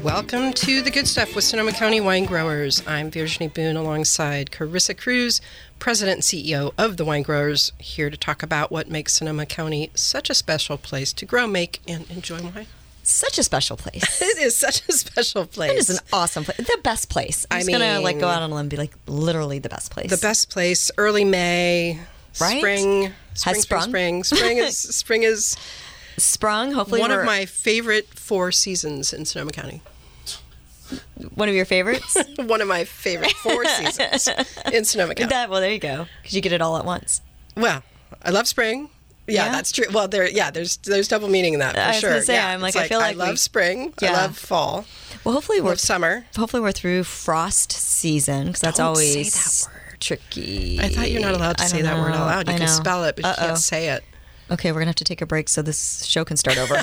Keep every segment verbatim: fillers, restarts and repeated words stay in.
Welcome to The Good Stuff with Sonoma County Wine Growers. I'm Virginie Boone alongside Carissa Cruz, President and C E O of the Wine Growers, here to talk about what makes Sonoma County such a special place to grow, make, and enjoy wine. Such a special place. It is such a special place. It is an awesome place. The best place. I'm I just mean, going to like go out on a limb and be like, literally the best place. The best place, early May, right? spring, spring, Has sprung. spring, spring is, spring is sprung. Hopefully one we're... of my favorite four seasons in Sonoma County. One of your favorites? One of my favorite four seasons in Sonoma County. That, well, there you go. Because you get it all at once. Well, I love spring. Yeah, Yeah? that's true. Well, there, yeah, there's there's double meaning in that for I was sure. gonna say, yeah, I'm like, it's I feel like I love we- spring. I Yeah. love fall. Well, hopefully I we're love summer. hopefully we're through frost season because that's Don't always say that word. tricky. I thought you're not allowed to I say don't that word know. out loud. You I can know. spell it, but you Uh-oh. can't say it. Okay, we're gonna have to take a break so this show can start over.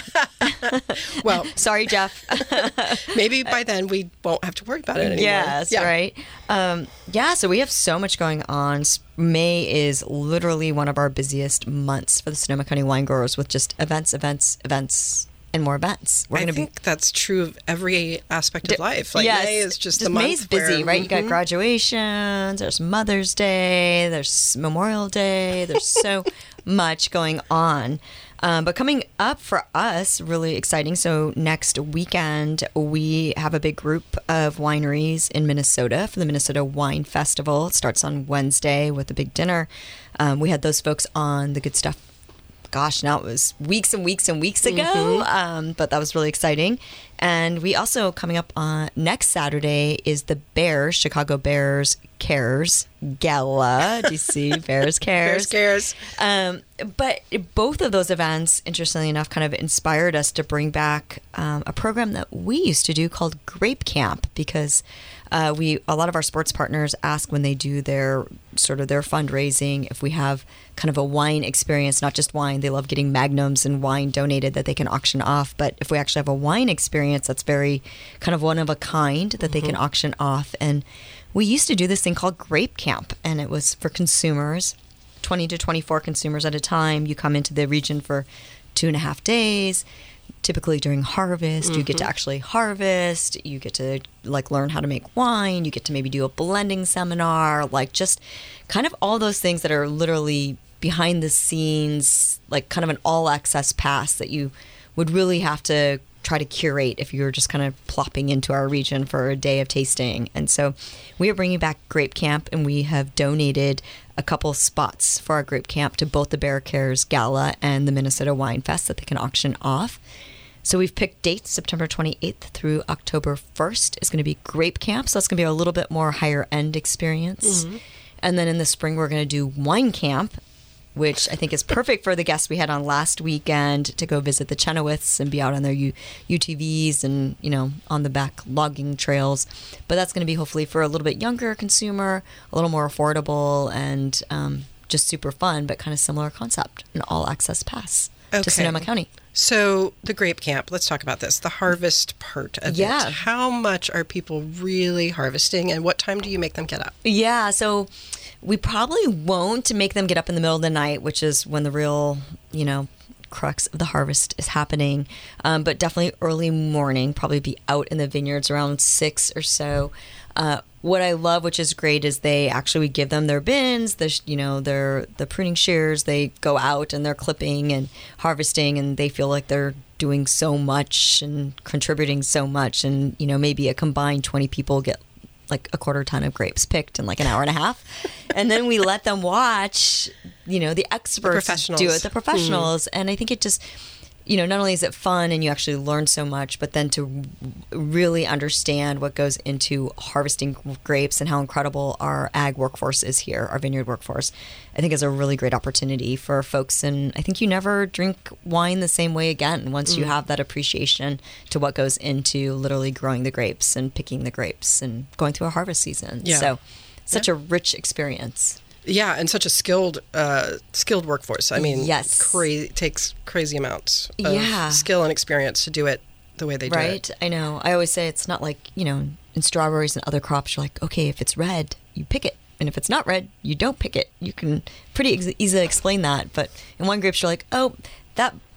Well, Sorry, Jeff. maybe by then we won't have to worry about it anymore. Yes, yeah. right. Um, yeah, so we have so much going on. S- May is literally one of our busiest months for the Sonoma County Wine Growers with just events, events, events, and more events. We're I going to be. think that's true of every aspect of life. Like Yes, May is just, the just month May's busy, where- right? You got Mhm. graduations, there's Mother's Day, there's Memorial Day, there's so much going on. Um, but coming up for us, really exciting. So next weekend, we have a big group of wineries in Minnesota for the Minnesota Wine Festival. It starts on Wednesday with a big dinner. Um, we had those folks on The Good Stuff. Gosh, now it was weeks and weeks and weeks ago, Mm-hmm. um, but that was really exciting. And we also, coming up on next Saturday, is the Bears, Chicago Bears Cares Gala. D C Bears Cares. Bears cares. Um, but both of those events, interestingly enough, kind of inspired us to bring back um, a program that we used to do called Grape Camp, because uh, we a lot of our sports partners ask when they do their sort of their fundraising if we have kind of a wine experience, not just wine. They love getting magnums and wine donated that they can auction off. But if we actually have a wine experience that's very kind of one of a kind that they can auction off. And we used to do this thing called Grape Camp, and it was for consumers. twenty to twenty-four consumers at a time. You come into the region for two and a half days. Typically during harvest, mm-hmm. you get to actually harvest. You get to like learn how to make wine. You get to maybe do a blending seminar, like just kind of all those things that are literally behind the scenes, like kind of an all access pass that you would really have to try to curate if you were just kind of plopping into our region for a day of tasting. And so we are bringing back Grape Camp, and we have donated a couple spots for our Grape Camp to both the Bear Cares Gala and the Minnesota Wine Fest that they can auction off. So we've picked dates. September twenty-eighth through October first is going to be Grape Camp. So that's going to be a little bit more higher end experience. Mm-hmm. And then in the spring, we're going to do Wine Camp, which I think is perfect for the guests we had on last weekend to go visit the Chenoweths and be out on their U- UTVs and, you know, on the back logging trails. But that's going to be hopefully for a little bit younger consumer, a little more affordable, and um, just super fun, but kind of similar concept, an all-access pass Okay. to Sonoma County. So the Grape Camp, let's talk about this, the harvest part of Yeah. it. How much are people really harvesting, and what time do you make them get up? Yeah, so we probably won't make them get up in the middle of the night, which is when the real, you know, crux of the harvest is happening. Um, but definitely early morning, probably be out in the vineyards around six or so. Uh, what I love, which is great, is they actually give them their bins, the you know their the pruning shears. They go out and they're clipping and harvesting, and they feel like they're doing so much and contributing so much. And you know maybe a combined twenty people get like a quarter ton of grapes picked in like an hour and a half, and then we let them watch, you know, the experts professionals. do it, the professionals, mm. and I think it just. You know, not only is it fun and you actually learn so much, but then to really understand what goes into harvesting grapes and how incredible our ag workforce is here, our vineyard workforce, I think is a really great opportunity for folks. And I think you never drink wine the same way again once mm. you have that appreciation to what goes into literally growing the grapes and picking the grapes and going through a harvest season. Yeah. So such yeah. a rich experience. Yeah, and such a skilled, uh, skilled workforce. I mean, yes, crazy takes crazy amounts of yeah. skill and experience to do it the way they do right? it. I know. I always say it's not like, you know, in strawberries and other crops, you're like, okay, if it's red, you pick it. And if it's not red, you don't pick it. You can pretty ex- easily explain that. But in wine grapes, you're like, oh, that that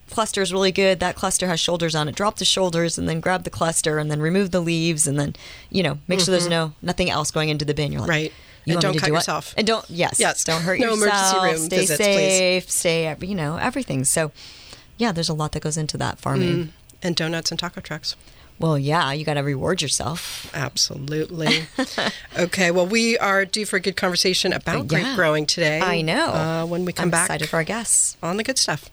cluster is really good. That cluster has shoulders on it. Drop the shoulders and then grab the cluster and then remove the leaves and then, you know, make mm-hmm. sure there's no nothing else going into the bin. You're like, right. You and don't cut do yourself. And don't, yes, yes. don't hurt no yourself. No emergency room stay visits, safe, please. Stay, you know, everything. So, yeah, there's a lot that goes into that farming. Mm. And donuts and taco trucks. Well, yeah, you got to reward yourself. Absolutely. Okay, well, we are due for a good conversation about yeah. grape growing today. I know. Uh, when we come I'm back. excited for our guests. On the good stuff.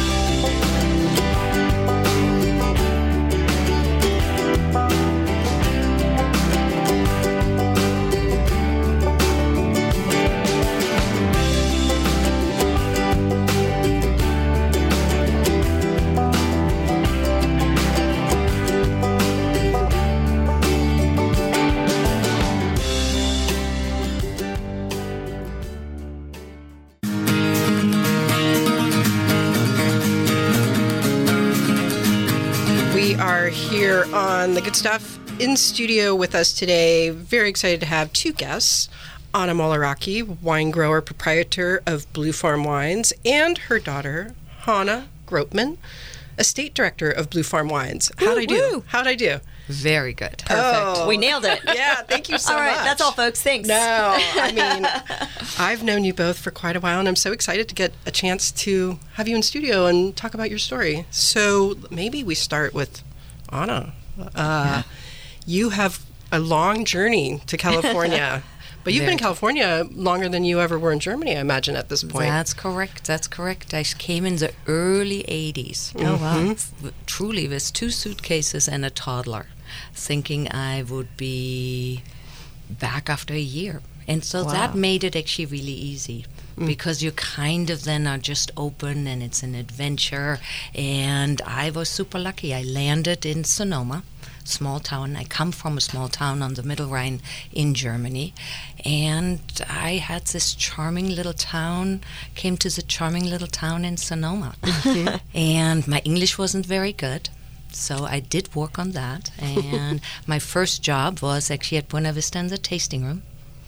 Here on The Good Stuff. In studio with us today, very excited to have two guests. Anna Molaraki, wine grower, proprietor of Blue Farm Wines, and her daughter, Hannah Gropman, estate director of Blue Farm Wines. How'd I do? How'd I do? Very good. Perfect. Oh. We nailed it. Yeah, thank you so much. All right, much. that's all, folks. Thanks. No, I mean, I've known you both for quite a while, and I'm so excited to get a chance to have you in studio and talk about your story. So maybe we start with Anna. Uh, yeah. You have a long journey to California, but you've Very been in California longer than you ever were in Germany, I imagine, at this point. That's correct. That's correct. I came in the early eighties. Oh, wow. Mm-hmm. Truly, with two suitcases and a toddler, thinking I would be back after a year. And so wow. that made it actually really easy. Mm. Because you kind of then are just open and it's an adventure. And I was super lucky. I landed in Sonoma, small town. I come from a small town on the Middle Rhine in Germany. And I had this charming little town, came to the charming little town in Sonoma. Mm-hmm. And my English wasn't very good. So I did work on that. And my first job was actually at Buena Vista in the tasting room.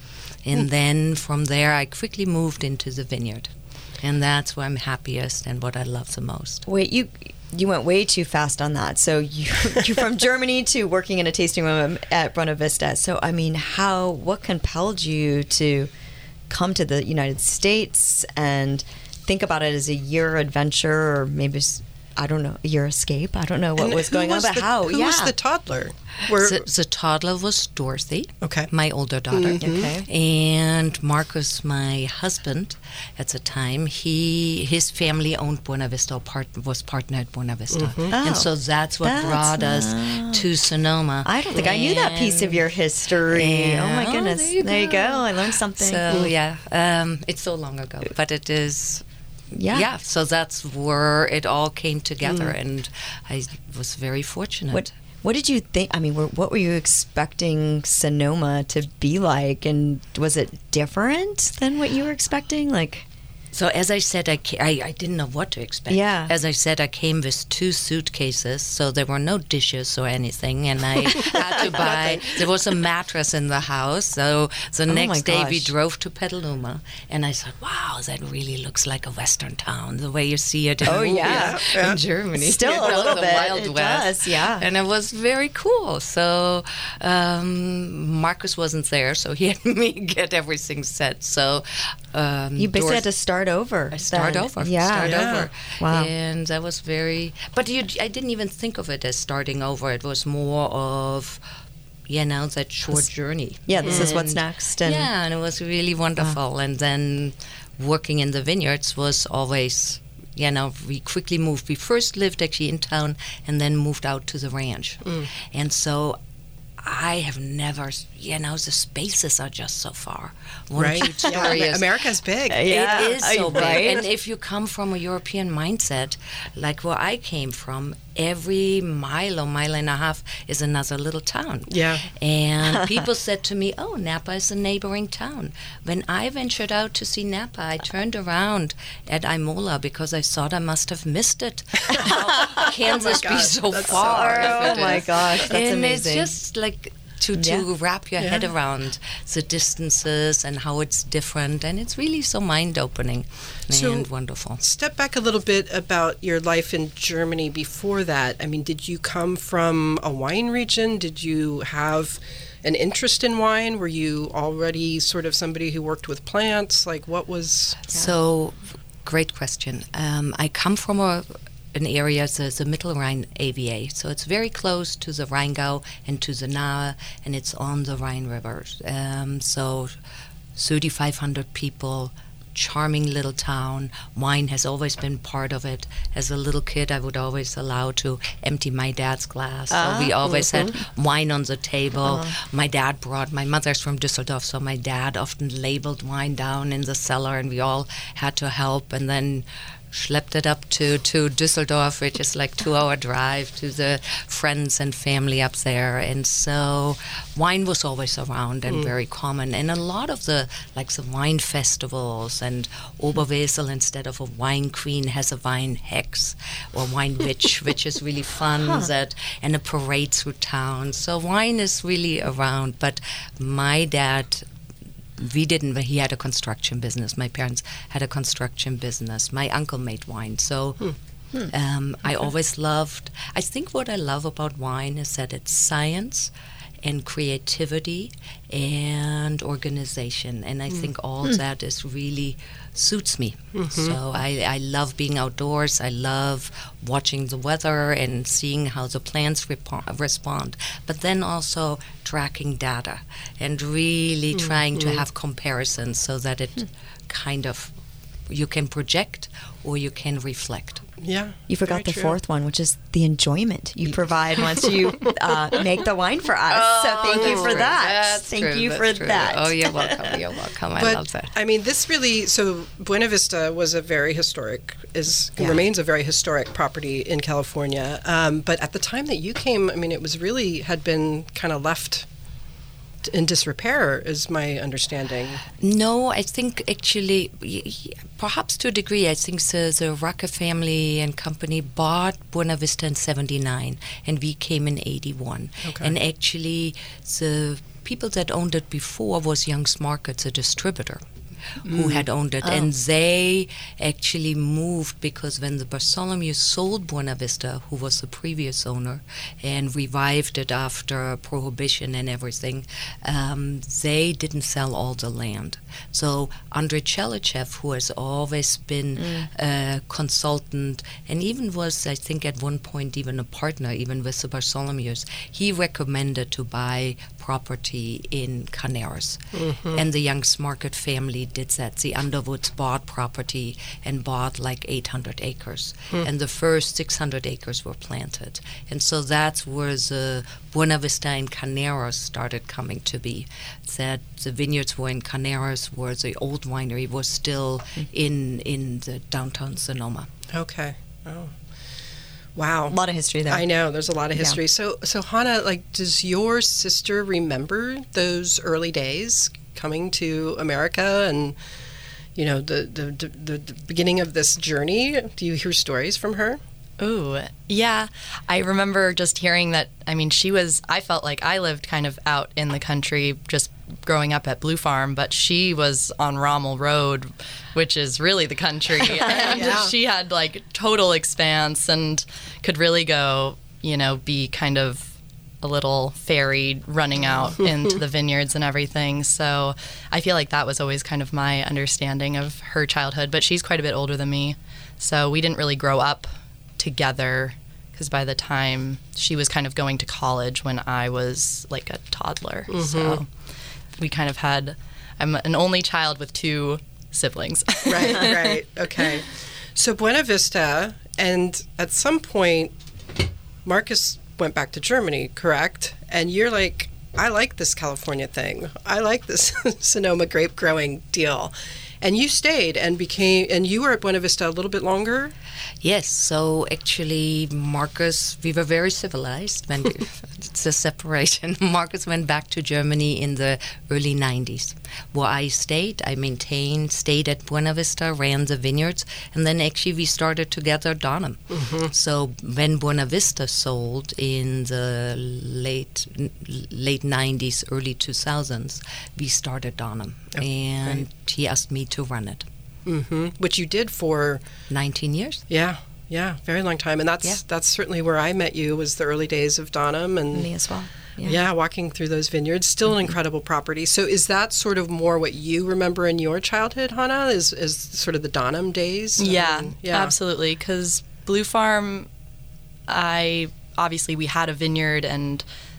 And then from there, I quickly moved into the vineyard. And that's where I'm happiest and what I love the most. Wait, you you went way too fast on that. So you, you're from Germany to working in a tasting room at Buena Vista. So, I mean, how, what compelled you to come to the United States and think about it as a year adventure or maybe, I don't know, your escape? I don't know what and was going was on, but the, how? Who yeah. was the toddler? Were, the, the toddler was Dorothy, okay, my older daughter. Mm-hmm. Okay. And Marcus, my husband at the time, he his family owned Buena Vista, part, was partner at Buena Vista. Mm-hmm. Oh, and so that's what that's brought us uh, to Sonoma. I don't think and, I knew that piece of your history. Yeah, oh, my goodness. Oh, there you there you go. go. I learned something. So, yeah, um, it's so long ago, but it is... Yeah. Yeah, so that's where it all came together, mm. and I was very fortunate. What, what did you think? I mean, what were you expecting Sonoma to be like, and was it different than what you were expecting? Like, so as I said, I, ca- I, I didn't know what to expect. Yeah. As I said, I came with two suitcases, so there were no dishes or anything, and I had to buy. There was a mattress in the house, so the oh next day we gosh. drove to Petaluma, and I thought, wow, that really looks like a Western town, the way you see it in, oh, movies yeah. Yeah. in Germany. Still You a know, little the bit. Wild It West. does, yeah. And it was very cool. So um, Marcus wasn't there, so he had me get everything set. So um, you basically Dorothy, had to start over. I start then. over. Yeah. Start Yeah. over. Wow. And that was very... But you, I didn't even think of it as starting over. It was more of, you know, that short This- journey. Yeah, this is what's And- next. And yeah, and it was really wonderful. And then working in the vineyards was always... You know, we quickly moved. We first lived actually in town and then moved out to the ranch. Mm. And so I have never, you know, the spaces are just so far. One right? cute story Yeah, is America's big. Yeah. it is so Uh, big. right? And if you come from a European mindset, like where I came from, every mile or mile and a half is another little town. Yeah. And people said to me, oh, Napa is a neighboring town. When I ventured out to see Napa, I turned around at Imola because I thought I must have missed it. How can this Oh be God, so that's so far? hard. if Oh it my is? gosh, that's and amazing. it's just like to, to Yeah. wrap your Yeah. head around the distances and how it's different. And it's really so mind-opening So- and wonderful. Step back a little bit about your life in Germany before that. I mean, did you come from a wine region? Did you have an interest in wine? Were you already sort of somebody who worked with plants? Like, what was... So, great question. Um, I come from a, an area, the, the Mittelrhein A V A. So it's very close to the Rheingau and to the Nahe, and it's on the Rhine River. Um, so thirty-five hundred people, charming little town. Wine has always been part of it. As a little kid, I would always allow to empty my dad's glass. Ah, so we always mhm. had wine on the table. Uh-huh. My dad brought, my mother's from Düsseldorf, so my dad often labeled wine down in the cellar, and we all had to help, and then schlepped it up to, to Düsseldorf, which is like two-hour drive to the friends and family up there. And so wine was always around and mm. very common. And a lot of the, like the wine festivals, and Oberwesel, instead of a wine queen, has a wine hex or wine witch, which is really fun, huh. that, and a parade through town. So wine is really around. But my dad... We didn't, he had a construction business. My parents had a construction business. My uncle made wine. So hmm. Hmm. Um, I okay. always loved, I think what I love about wine is that it's science and creativity and organization. And I mm. think all mm. that is really suits me. Mm-hmm. So I, I love being outdoors. I love watching the weather and seeing how the plants repo- respond. But then also tracking data and really mm-hmm. trying to have comparisons so that it mm. kind of, you can project or you can reflect. Yeah. You forgot the true. fourth one, which is the enjoyment you provide once you uh, make the wine for us. Oh, so thank you for true. that. That's thank true. you That's for true. that. Oh, you're welcome. You're welcome. I but, love that. I mean, this really, so Buena Vista was a very historic, is Yeah. remains a very historic property in California. Um, but at the time that you came, I mean, it was really, had been kind of left in disrepair, is my understanding. No, I think actually, perhaps to a degree, I think the, the Rucker family and company bought Buena Vista in seventy-nine, and we came in eighty-one. Okay. And actually, the people that owned it before was Young's Markets, a distributor, who had owned it. Oh. And they actually moved because when the Bartholomew sold Buena Vista, who was the previous owner, and revived it after Prohibition and everything, um, they didn't sell all the land. So Andrei Chelichev, who has always been mm. a consultant and even was, I think, at one point even a partner, even with the Bartholomews, he recommended to buy property in Caneros. Mm-hmm. And the Young's Market family did that. The Underwoods bought property and bought like eight hundred acres. Mm. And the first six hundred acres were planted. And so that's where the Buena Vista and Caneros started coming to be. That the vineyards were in Caneros, where the old winery was still mm. in in the downtown Sonoma. Okay. Oh. Wow. A lot of history there. I know, there's a lot of history. Yeah. So, so Hannah, like, does your sister remember those early days coming to America and, you know, the, the, the, the beginning of this journey? Do you hear stories from her? Ooh, yeah. I remember just hearing that, I mean, she was, I felt like I lived kind of out in the country just growing up at Blue Farm, but she was on Rommel Road, which is really the country. And Yeah. she had like total expanse and could really go, you know, be kind of a little ferry running out into the vineyards and everything. So I feel like that was always kind of my understanding of her childhood, but she's quite a bit older than me. So we didn't really grow up together because by the time she was kind of going to college when I was like a toddler. Mm-hmm. So we kind of had, I'm an only child with two siblings. Right, right. Okay. So Buena Vista, and at some point, Marcus went back to Germany, correct? And you're like, I like this California thing. I like this Sonoma grape growing deal. And you stayed and became, and you were at Buena Vista a little bit longer? Yes, so actually, Marcus, we were very civilized when we, it's a separation. Marcus went back to Germany in the early nineties, where I stayed. I maintained, stayed at Buena Vista, ran the vineyards, and then actually we started together Donham. Mm-hmm. So when Buena Vista sold in the late late nineties, early two thousands, we started Donham, oh, and right. he asked me to run it. Mm-hmm. Which you did for nineteen years. Yeah, yeah, very long time, and that's yeah. that's certainly where I met you. Was the early days of Donham, and me as well. Yeah. yeah, walking through those vineyards. Still mm-hmm. an incredible property. So, is that sort of more what you remember in your childhood, Hannah? Is is sort of the Donham days? Yeah, I mean, yeah, absolutely. Because Blue Farm, I obviously we had a vineyard, and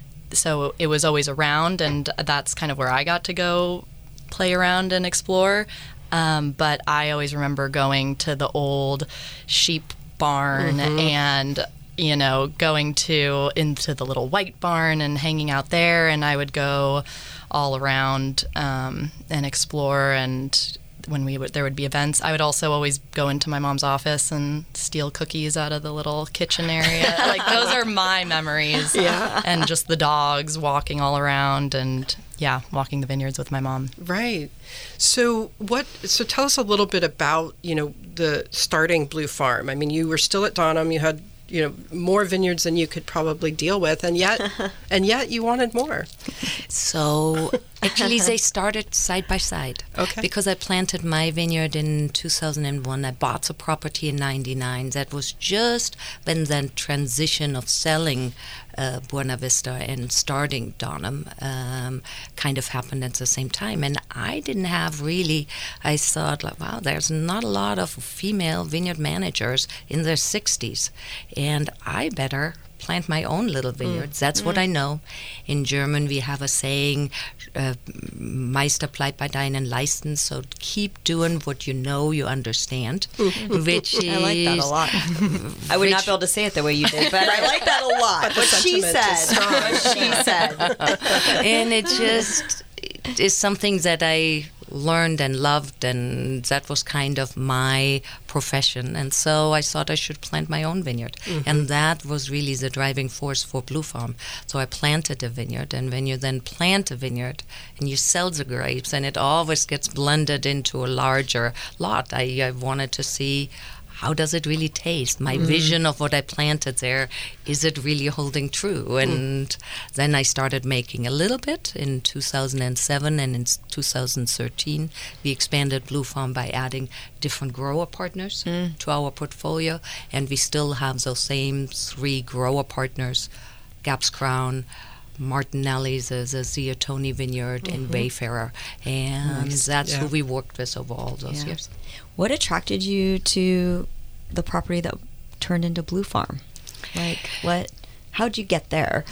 so it was always around, and that's kind of where I got to go play around and explore. Um, but I always remember going to the old sheep barn mm-hmm. and, you know, going to into the little white barn and hanging out there. And I would go all around um, and explore. And when we would, there would be events, I would also always go into my mom's office and steal cookies out of the little kitchen area. Like, those are my memories. Yeah. And just the dogs walking all around and, yeah, walking the vineyards with my mom. Right. So what? So tell us a little bit about, you know, the starting Blue Farm. I mean, you were still at Donham. You had, you know, more vineyards than you could probably deal with, and yet, and yet you wanted more. So actually, they started side by side. Okay. Because I planted my vineyard in two thousand one. I bought the property in ninety-nine. That was just when the transition of selling uh, Buena Vista and starting Donham um, kind of happened at the same time. And I didn't have really, I thought, like, wow, there's not a lot of female vineyard managers in their sixties. And I better plant my own little vineyards. Mm. That's mm. what I know. In German, we have a saying, uh, Meister bleibt bei deinen Leisten, so keep doing what you know you understand, which is... I like that a lot. I would not be able to say it the way you did, but I like that a lot. But what she said. What she said. And it just it is something that I learned and loved, and that was kind of my profession. And so I thought I should plant my own vineyard. Mm-hmm. And that was really the driving force for Blue Farm. So I planted a vineyard, and when you then plant a vineyard and you sell the grapes, and it always gets blended into a larger lot, I, I wanted to see, how does it really taste? My mm. vision of what I planted there, is it really holding true? And mm. then I started making a little bit in two thousand seven, and in two thousand thirteen we expanded Blue Farm by adding different grower partners mm. to our portfolio, and we still have those same three grower partners, Gaps Crown, Martinelli's, the, the Ziotoni Vineyard, mm-hmm. and Wayfarer, and nice. that's yeah. who we worked with over all those yeah. years. What attracted you to the property that turned into Blue Farm? Like, what? How'd you get there?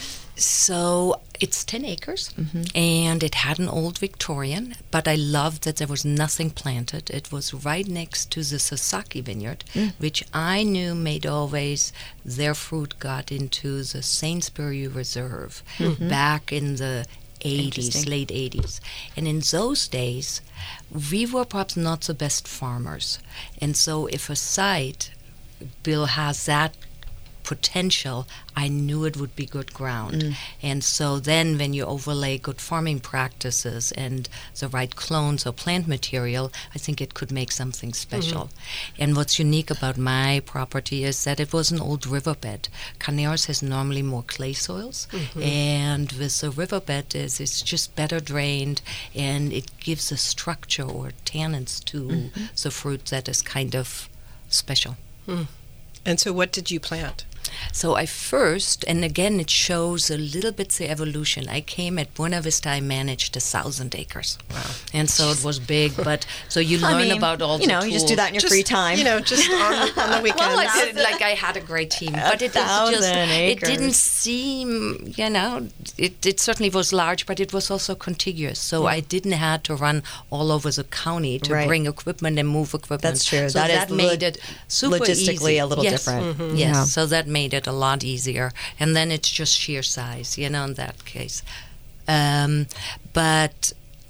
So it's ten acres, mm-hmm. and it had an old Victorian, but I loved that there was nothing planted. It was right next to the Sasaki Vineyard, mm. which I knew made always their fruit got into the Sainsbury Reserve mm-hmm. back in the eighties, late eighties. And in those days, we were perhaps not the best farmers. And so if a site, Bill, has that potential, I knew it would be good ground. Mm. And so then when you overlay good farming practices and the right clones or plant material, I think it could make something special. Mm-hmm. And what's unique about my property is that it was an old riverbed. Carneros has normally more clay soils, mm-hmm. and with the riverbed is it's just better drained, and it gives a structure or tannins to mm-hmm. the fruit that is kind of special. Mm. And so what did you plant? So I first, and again it shows a little bit the evolution. I came at Buena Vista, I managed a thousand acres. Wow. And so it was big, but so you I learn mean, about all you the know, tools. you just do that in your just, free time. You know, just on, on the weekends. Well, like, it, like I had a great team, but it was just, acres. it didn't seem, you know, it, it certainly was large, but it was also contiguous. So mm. I didn't have to run all over the county to right. bring equipment and move equipment. That's true. So that, that is made lo- it super logistically easy. a little yes. different. Mm-hmm. Yes, yeah. so that made it a lot easier. And then it's just sheer size, you know, in that case. Um, but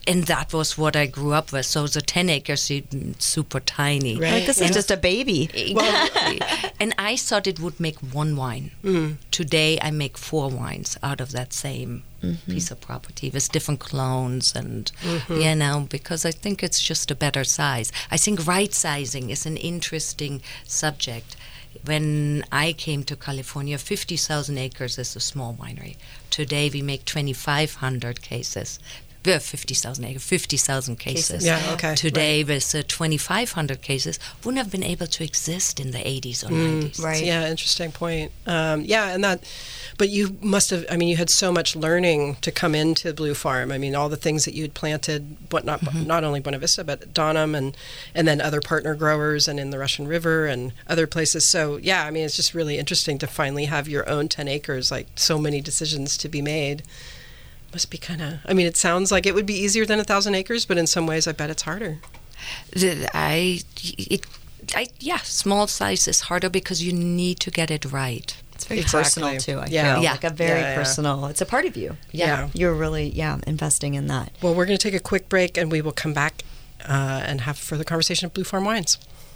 and that was what I grew up with. So the ten acres, super tiny. Right. Like, this Yeah. is just a baby. Exactly. And I thought it would make one wine. Mm. Today I make four wines out of that same mm-hmm. piece of property with different clones and, mm-hmm. you know, because I think it's just a better size. I think right sizing is an interesting subject. When I came to California, fifty thousand acres is a small winery. Today we make twenty-five hundred cases. We have fifty thousand acres, fifty thousand cases. Yeah, okay. Today right. with uh, twenty-five hundred cases, wouldn't have been able to exist in the eighties or Mm, nineties. Right. Yeah, interesting point. Um, yeah, and that, but you must have, I mean, you had so much learning to come into Blue Farm. I mean, all the things that you had planted, but not mm-hmm. not only Buena Vista, but Donham and, and then other partner growers and in the Russian River and other places. So, yeah, I mean, it's just really interesting to finally have your own ten acres, like so many decisions to be made. Must be kind of, I mean, it sounds like it would be easier than a thousand acres, but in some ways I bet it's harder. The- I, it, I, yeah, small size is harder because you need to get it right. It's very Exactly. personal, too, I Yeah. feel. Yeah. Like a very Yeah, yeah. personal, it's a part of you. Yeah. You're really, yeah, investing in that. Well, we're going to take a quick break and we will come back uh, and have further conversation of Blue Farm Wines.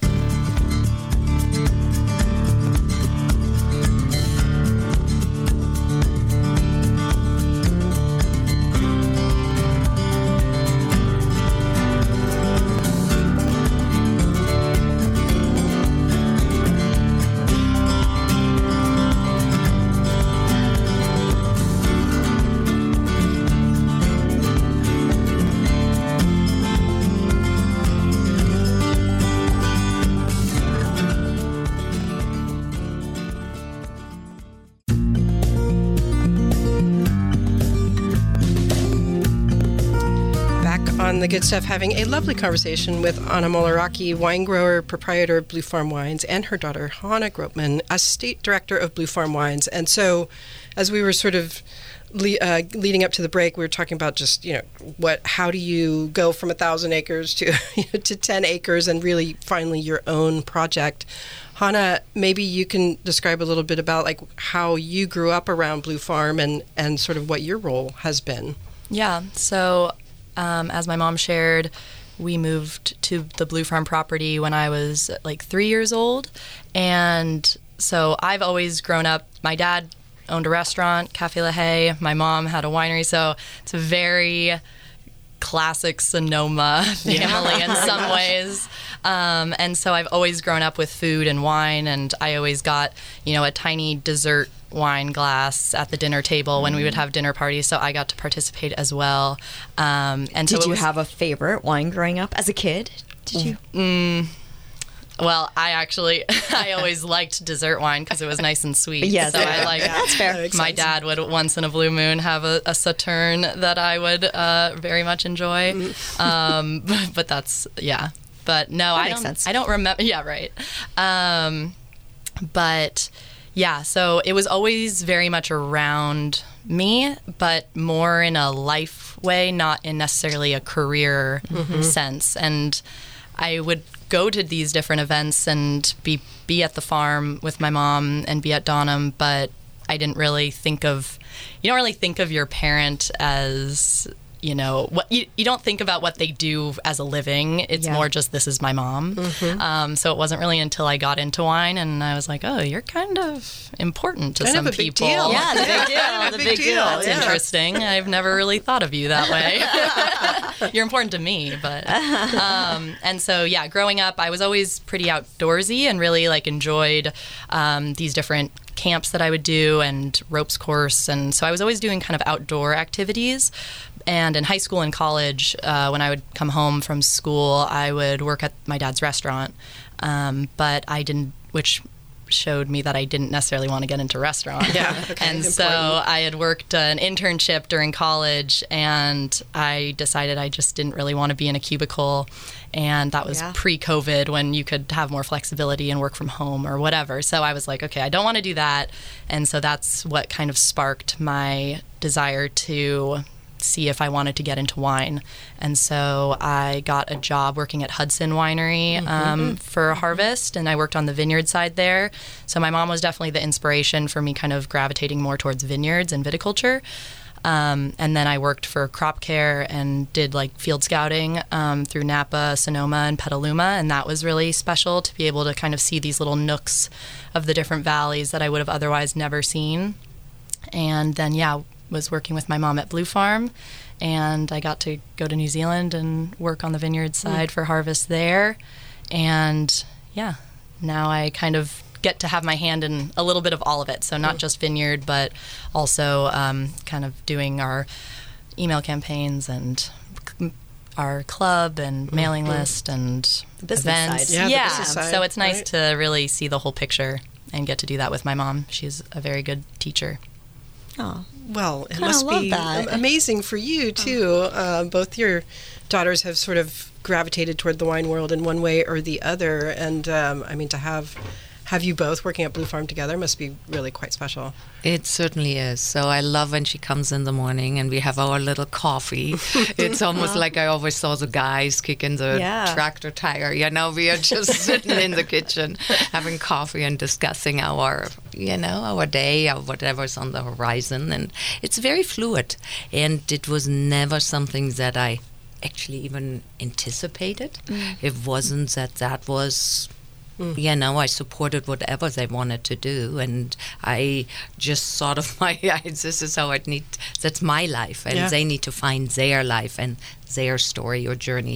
On The Good Stuff, having a lovely conversation with Anna Molaraki, wine grower, proprietor of Blue Farm Wines, and her daughter, Hannah Gropman, as state director of Blue Farm Wines. And so, as we were sort of le- uh, leading up to the break, we were talking about just, you know, what, how do you go from a thousand acres to, to ten acres and really finally your own project. Hannah, maybe you can describe a little bit about like how you grew up around Blue Farm and, and sort of what your role has been. Yeah, so Um, as my mom shared, we moved to the Blue Farm property when I was like three years old. And so I've always grown up, my dad owned a restaurant, Cafe La Haye. My mom had a winery. So it's a very classic Sonoma family in some ways. Um, and so I've always grown up with food and wine. And I always got, you know, a tiny dessert wine glass at the dinner table when we would have dinner parties, so I got to participate as well. Um, and Did so it you was, have a favorite wine growing up as a kid? Did you? Mm, well, I actually, I always liked dessert wine because it was nice and sweet. Yes, so yeah, I like. yeah, that's fair. Makes My sense. dad would once in a blue moon have a, a Sauterne that I would uh, very much enjoy. Um, but, but that's yeah. But no, That I makes don't. sense. I don't remember. Yeah, right. Um, but. Yeah, so it was always very much around me, but more in a life way, not in necessarily a career mm-hmm. sense. And I would go to these different events and be be at the farm with my mom and be at Donham, but I didn't really think of, you don't really think of your parent as, you know, what you, you don't think about what they do as a living. It's Yeah. more just, this is my mom. Mm-hmm. Um, so it wasn't really until I got into wine and I was like, oh, you're kind of important to Kind some of a big people. deal. Yeah, the big deal. The Big big deal, deal. That's yeah. interesting. I've never really thought of you that way. You're important to me, but um, and so yeah, growing up, I was always pretty outdoorsy and really like enjoyed um, these different camps that I would do and ropes course, and so I was always doing kind of outdoor activities. And in high school and college, uh, when I would come home from school, I would work at my dad's restaurant, um, but I didn't, which showed me that I didn't necessarily want to get into restaurants. Yeah, okay, and important. so I had worked an internship during college, and I decided I just didn't really want to be in a cubicle. And that was Yeah. pre-COVID when you could have more flexibility and work from home or whatever. So I was like, okay, I don't want to do that. And so that's what kind of sparked my desire to see if I wanted to get into wine. And so I got a job working at Hudson Winery um, for Harvest, and I worked on the vineyard side there. So my mom was definitely the inspiration for me kind of gravitating more towards vineyards and viticulture. Um, and then I worked for crop care and did like field scouting um, through Napa, Sonoma, and Petaluma. And that was really special to be able to kind of see these little nooks of the different valleys that I would have otherwise never seen. And then, yeah, was working with my mom at Blue Farm. And I got to go to New Zealand and work on the vineyard side mm. for harvest there. And yeah, now I kind of get to have my hand in a little bit of all of it. So not just vineyard, but also um, kind of doing our email campaigns and our club and mailing mm-hmm. list and the business events. Side. Yeah, yeah. the business side, So it's nice right? to really see the whole picture and get to do that with my mom. She's a very good teacher. Oh, well, it Kinda must love be that. am- amazing for you too. Uh, both your daughters have sort of gravitated toward the wine world in one way or the other, and um, I mean to have have you both working at Blue Farm together must be really quite special. It certainly is. So I love when she comes in the morning and we have our little coffee. It's almost like I always saw the guys kicking the Yeah. tractor tire. You know, we are just sitting in the kitchen having coffee and discussing our, you know, our day or whatever's on the horizon. And it's very fluid. And it was never something that I actually even anticipated. Mm. It wasn't that that was... Mm. You know, I supported whatever they wanted to do, and I just thought of my, this is how I need, that's my life, and yeah. they need to find their life and their story or journey.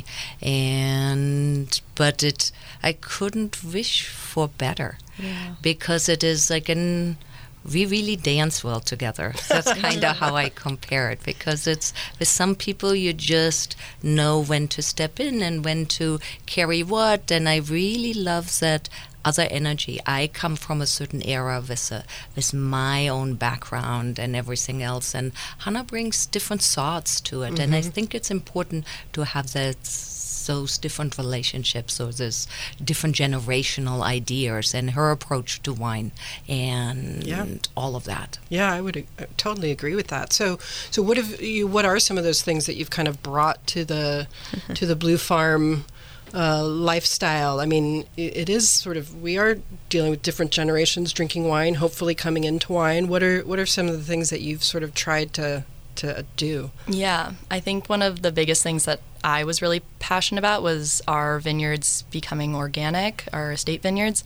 And, but it, I couldn't wish for better, yeah. because it is like an, we really dance well together. That's kind of how I compare it, because it's with some people you just know when to step in and when to carry what, and I really love that other energy. I come from a certain era with, a, with my own background and everything else, and Hannah brings different thoughts to it, mm-hmm. and I think it's important to have that those different relationships or those different generational ideas and her approach to wine and yeah. all of that. Yeah, I would uh, totally agree with that. So, so what have you? What are some of those things that you've kind of brought to the to the Blue Farm uh, lifestyle? I mean, it, it is sort of we are dealing with different generations drinking wine, hopefully coming into wine. What are what are some of the things that you've sort of tried to to do? Yeah, I think one of the biggest things that I was really passionate about was our vineyards becoming organic, our estate vineyards.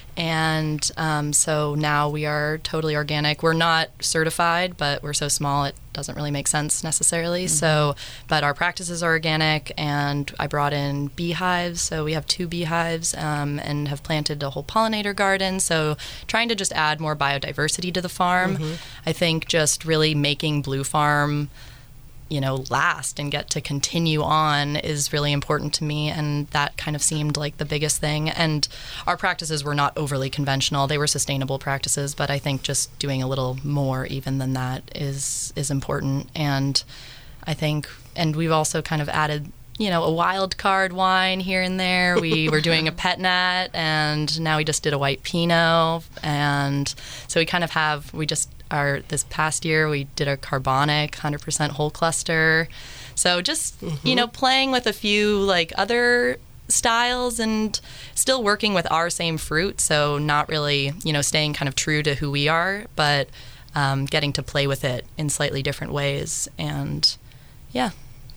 And um, so now we are totally organic. We're not certified, but we're so small it doesn't really make sense necessarily. Mm-hmm. So, but our practices are organic, and I brought in beehives. So we have two beehives um, and have planted a whole pollinator garden. So trying to just add more biodiversity to the farm. Mm-hmm. I think just really making Blue Farm, you know, last and get to continue on is really important to me, and that kind of seemed like the biggest thing. And our practices were not overly conventional. They were sustainable practices, but I think just doing a little more even than that is is important. And I think, and we've also kind of added, you know, a wild card wine here and there. We were doing a pet nat, and now we just did a white Pinot. And so we kind of have, we just Our this past year we did a carbonic one hundred percent whole cluster. So just mm-hmm. you know, playing with a few like other styles and still working with our same fruit, so not really, you know, staying kind of true to who we are, but um, getting to play with it in slightly different ways. And yeah.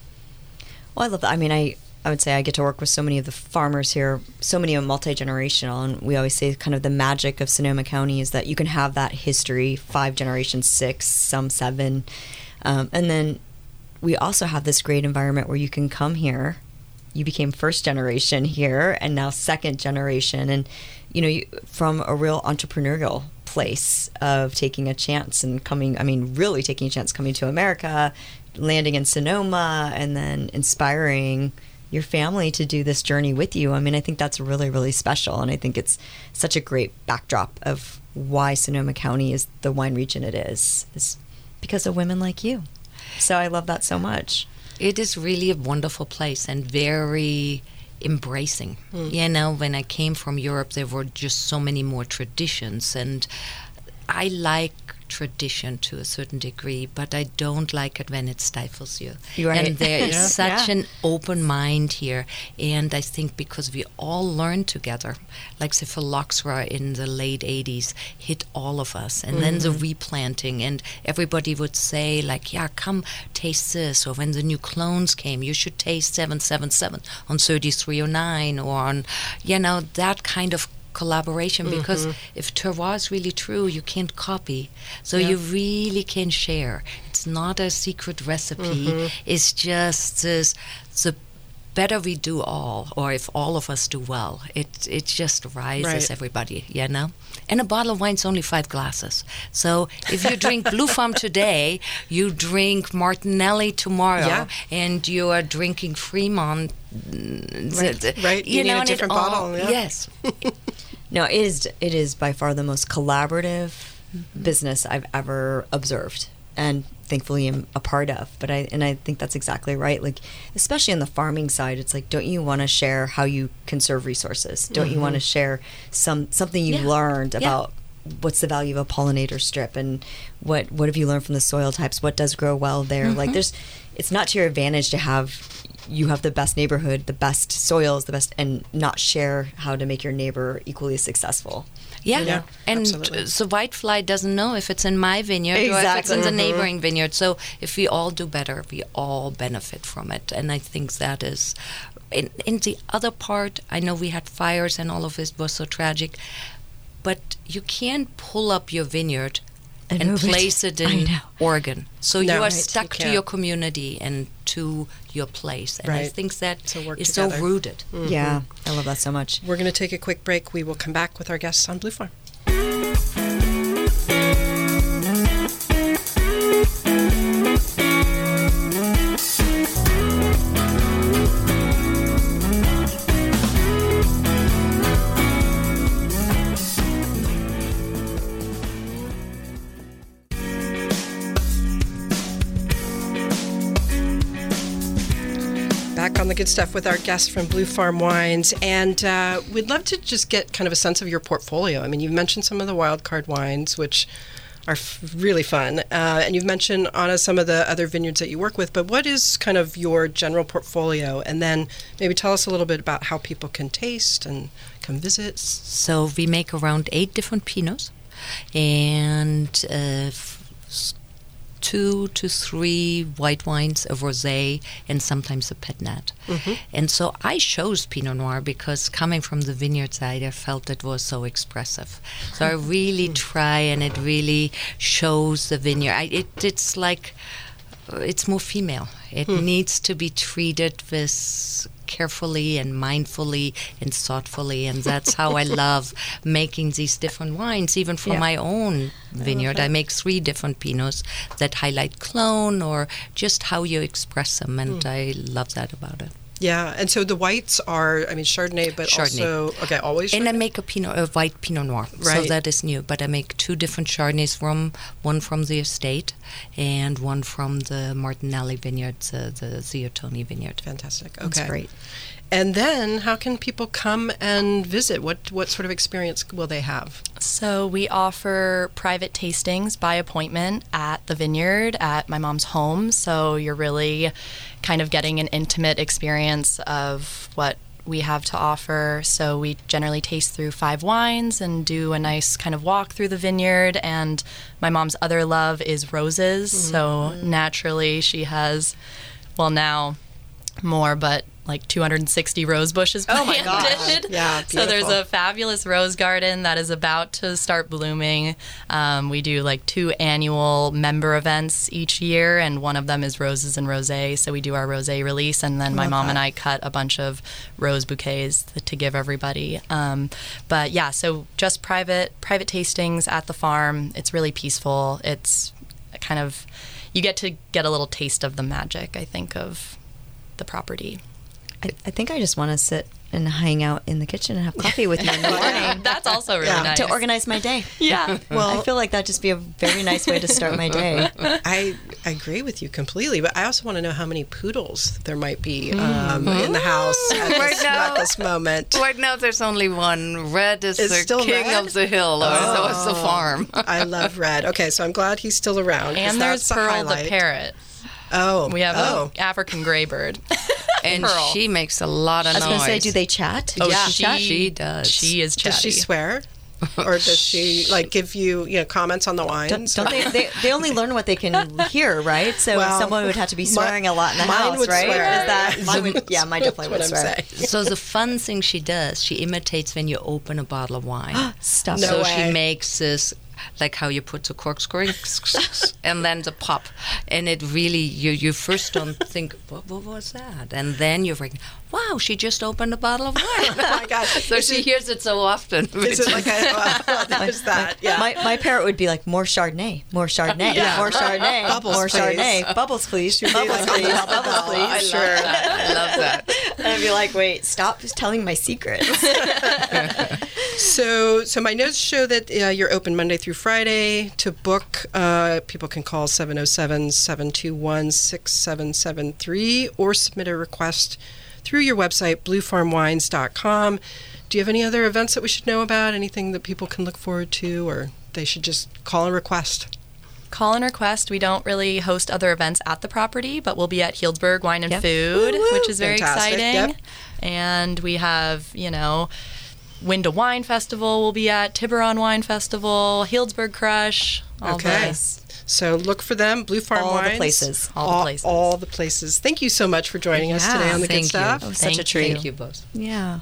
Well, I love that. I mean, I I would say I get to work with so many of the farmers here, so many of them multi-generational, and we always say kind of the magic of Sonoma County is that you can have that history, five generations, six, some seven, um, and then we also have this great environment where you can come here. You became first generation here, and now second generation, and you know, you, from a real entrepreneurial place of taking a chance and coming, I mean, really taking a chance coming to America, landing in Sonoma, and then inspiring your family to do this journey with you. I mean, I think that's really, really special. And I think it's such a great backdrop of why Sonoma County is the wine region it is, is because of women like you. So I love that so much. It is really a wonderful place and very embracing. Mm. You know, when I came from Europe, there were just so many more traditions. And I like tradition to a certain degree, but I don't like it when it stifles you. You're right. And there is Yeah. such Yeah. an open mind here. And I think because we all learn together, like the phylloxera in the late eighties hit all of us. And then the replanting, and everybody would say, like, yeah, come taste this. Or when the new clones came, you should taste seven seven seven on thirty-three oh nine, or on, you know, that kind of collaboration, because if terroir is really true, you can't copy. So Yeah. you really can share. It's not a secret recipe. It's just this, the better we do all, or if all of us do well, it it just rises Right. everybody, you know? And a bottle of wine's only five glasses. So if you drink Blue Farm today, you drink Martinelli tomorrow, Yeah. and you are drinking Fremont. Right. Right. You need a and it different all- bottle, yeah. Yes. No, it is it is by far the most collaborative business I've ever observed, and thankfully am a part of. But I and I think that's exactly right. Like, especially on the farming side, it's like, don't you want to share how you conserve resources? Don't you want to share some something you Yeah. learned Yeah. about what's the value of a pollinator strip, and what what have you learned from the soil types? What does grow well there? Like, there's it's not to your advantage to have you have the best neighborhood, the best soils, the best, and not share how to make your neighbor equally successful. Yeah, Yeah, and absolutely. the whitefly doesn't know if it's in my vineyard or if it's Exactly. in the neighboring vineyard. So if we all do better, we all benefit from it. And I think that is, in, in the other part, I know we had fires and all of it was so tragic, but you can't pull up your vineyard And and, move it. place it, I in know. Oregon. So No, you are right, you stuck to can't. your community and to your place. And I Right. think that To work is together. so rooted. Yeah, I love that so much. We're going to take a quick break. We will come back with our guests on Blue Farm. Back on the good stuff with our guests from Blue Farm Wines, and uh, we'd love to just get kind of a sense of your portfolio. I mean, you've mentioned some of the wild card wines, which are f- really fun, uh, and you've mentioned, Anna, some of the other vineyards that you work with, but what is kind of your general portfolio? And then maybe tell us a little bit about how people can taste and come visit. So we make around eight different Pinots, and uh, f- s- two to three white wines, a rosé, and sometimes a Pet Nat. And so I chose Pinot Noir because coming from the vineyard side, I felt it was so expressive. So I really try, and it really shows the vineyard. I, it, it's like, uh, it's more female. It needs to be treated with carefully and mindfully and thoughtfully, and that's how I love making these different wines. Even for Yeah. my own vineyard, I, make three different Pinots that highlight clone or just how you express them, and I love that about it. Yeah, and so the whites are, I mean, Chardonnay, but Chardonnay. also, okay, always And I Chardonnay? make a Pinot, a white Pinot Noir, so Right. that is new. But I make two different Chardonnays from one from the estate and one from the Martinelli vineyard, the, the Ziotoni vineyard. Fantastic. Okay. That's great. And then how can people come and visit? What what sort of experience will they have? So we offer private tastings by appointment at the vineyard at my mom's home. So you're really kind of getting an intimate experience of what we have to offer. So we generally taste through five wines and do a nice kind of walk through the vineyard. And my mom's other love is roses. So naturally she has, well, now more, but like two hundred sixty rose bushes planted. Oh my gosh. Yeah, So there's beautiful. a fabulous rose garden that is about to start blooming. Um, we do like two annual member events each year, and one of them is roses and rosé. So we do our rosé release, and then my Love mom that. and I cut a bunch of rose bouquets to, to give everybody. Um, but yeah, so just private private tastings at the farm. It's really peaceful. It's kind of, you get to get a little taste of the magic, I think, of the property. I, I think I just want to sit and hang out in the kitchen and have coffee with you in the morning That's also really Yeah. nice. to organize my day. Yeah. Well, I feel like that'd just be a very nice way to start my day. I I agree with you completely, but I also want to know how many poodles there might be um, mm. in the house at, right this, now, at this moment. Right now, there's only one. Red is it's the still king Red? of the hill, or oh. so it's the farm. I love Red. Okay, so I'm glad he's still around. And there's that's Pearl the, the parrot. Oh. We have oh. an African gray bird. And Pearl. she makes a lot of I was noise. going to say, do they chat? Oh, yeah, she, she does. She is chatty. Does she swear? Or does she like give you, you know, comments on the wines? Don't, don't they, they? They only learn what they can hear, right? So well, someone would have to be swearing my, a lot in the mine house, would right? Swear. Is that, mine would, yeah, mine definitely would swear. So the fun thing she does, she imitates when you open a bottle of wine. Stop. No so way. she makes this, like how you put the corkscrew in, and then the pop, and it really you you first don't think what, what was that, and then you're like, wow, she just opened a bottle of wine. Oh my gosh! So is she it, hears it so often. Is it like a, well, there's that? Yeah. My my parrot would be like, more Chardonnay, more Chardonnay, Yeah. more Chardonnay, Bubbles, more please. Chardonnay, bubbles please, bubbles like, please, oh, bubbles I please. I Sure. love that. I love that. And I'd be like, wait, stop telling my secrets. So, so my notes show that uh, you're open Monday through Friday. To book, uh, people can call seven oh seven, seven two one, six seven seven three or submit a request through your website, blue farm wines dot com. Do you have any other events that we should know about? Anything that people can look forward to, or they should just call and request? Call and request. We don't really host other events at the property, but we'll be at Healdsburg Wine and Yep. Food, Woo-woo. which is very Fantastic. exciting. Yep. And we have, you know, Window Wine Festival we'll be at, Tiburon Wine Festival, Healdsburg Crush, all Okay. those. So look for them, Blue Farm All the Wines. places. All the places. All the places. Thank you so much for joining us Yeah, today on the thank Good Stuff. you. Oh, such a Thank treat. Thank you both. Yeah.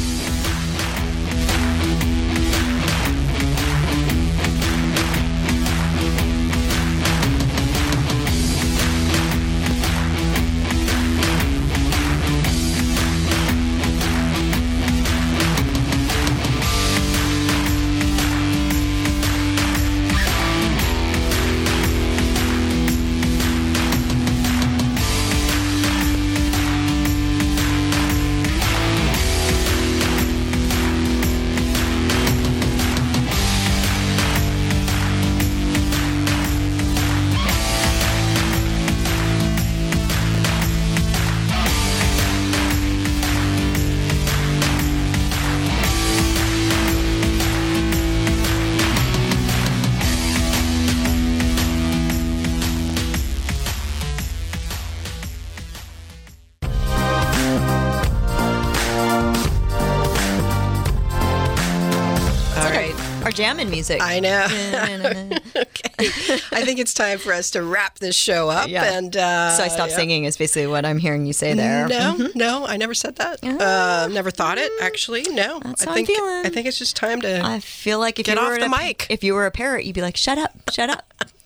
Our jamming music. I know. Okay. I think it's time for us to wrap this show up. Yeah. And uh, so I stopped yeah. singing is basically what I'm hearing you say there. No, no, I never said that. Uh, never thought it. Actually, no. That's I how I'm think feeling. I think it's just time to. I feel like if Get you off were the a, mic. if you were a parrot, you'd be like, shut up, shut up.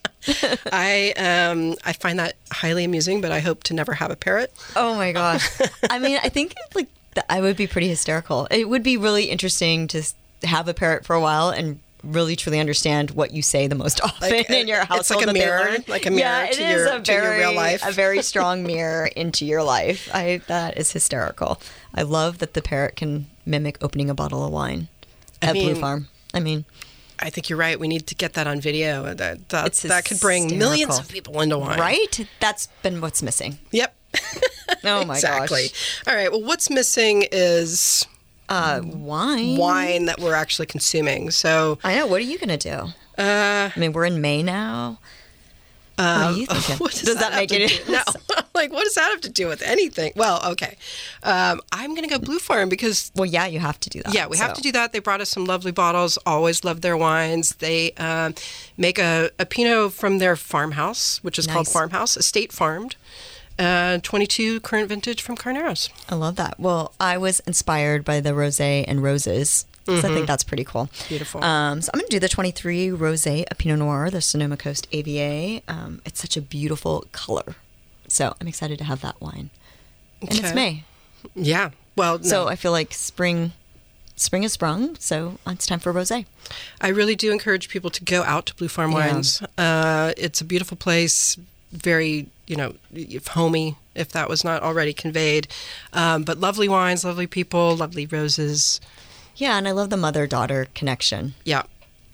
I um I find that highly amusing, but I hope to never have a parrot. Oh my gosh. I mean, I think like th- I would be pretty hysterical. It would be really interesting to s- have a parrot for a while and really truly understand what you say the most often Like, in your it's household. like a that they mirror, learn. like a mirror yeah, it to is your- a to your very, real life. a very strong mirror into your life. I that is hysterical. I love that the parrot can mimic opening a bottle of wine I at mean- Blue Farm. I mean, I think you're right. We need to get that on video. That that, It's that could bring hysterical. millions of people into wine. right? That's been what's missing. Yep. Oh my exactly. gosh. All right. Well, what's missing is Uh, wine. wine that we're actually consuming. So, I know. What are you gonna do? uh, I mean, we're in May now. What are you thinking? what does, Does that have make to it? do- No. Like, what does that have to do with anything? Well, okay. Um, I'm going to go Blue Farm because Well, yeah, you have to do that. yeah, we have so. to do that. They brought us some lovely bottles. Always love their wines. They um, make a, a Pinot from their farmhouse, which is called Nice. Farmhouse, estate farmed. Uh, twenty-two current vintage from Carneros. I love that. Well, I was inspired by the rosé and roses. So I think that's pretty cool. Beautiful. Um, so I'm going to do the twenty-three rosé, a Pinot Noir, the Sonoma Coast A V A. Um, it's such a beautiful color. So I'm excited to have that wine. And Okay. it's May. Yeah. Well, no. So I feel like spring spring has sprung. So it's time for rosé. I really do encourage people to go out to Blue Farm Yeah. Wines. Uh, it's a beautiful place, very, you know, homey, if that was not already conveyed. Um, but lovely wines, lovely people, lovely roses. Yeah, and I love the mother-daughter connection. Yeah.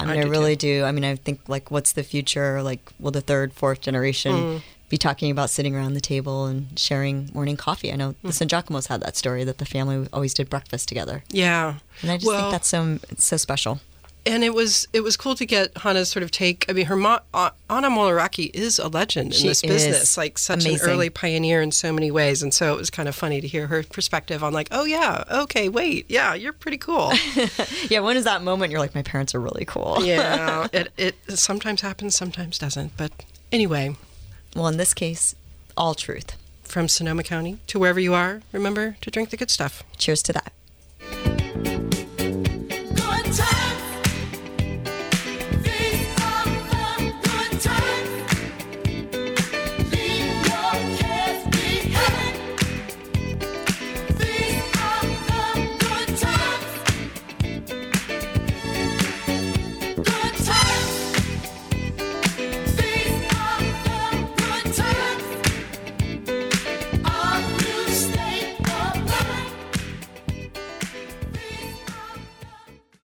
I mean, I I, do really too. do. I mean, I think, like, what's the future? Like, will the third, fourth generation Mm. be talking about sitting around the table and sharing morning coffee? I know the San Giacomo's had that story that the family always did breakfast together. Yeah. And I just Well, think that's so, it's so special. And it was it was cool to get Hannah's sort of take. I mean, her mo- uh, Anna Molaraki is a legend in She this is business, like such amazing. an early pioneer in so many ways. And so it was kind of funny to hear her perspective on like, oh yeah, okay, wait, yeah, you're pretty cool. Yeah, when is that moment you're like, my parents are really cool? Yeah, it it sometimes happens, sometimes doesn't. But anyway, Well, in this case, all truth. from Sonoma County to wherever you are, remember to drink the good stuff. Cheers to that.